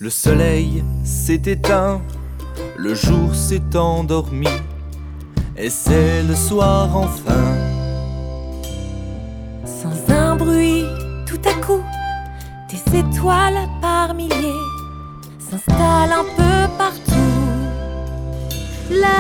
Le soleil s'est éteint, le jour s'est endormi, et c'est le soir enfin. Sans un bruit, tout à coup, des étoiles par milliers s'installent un peu partout. La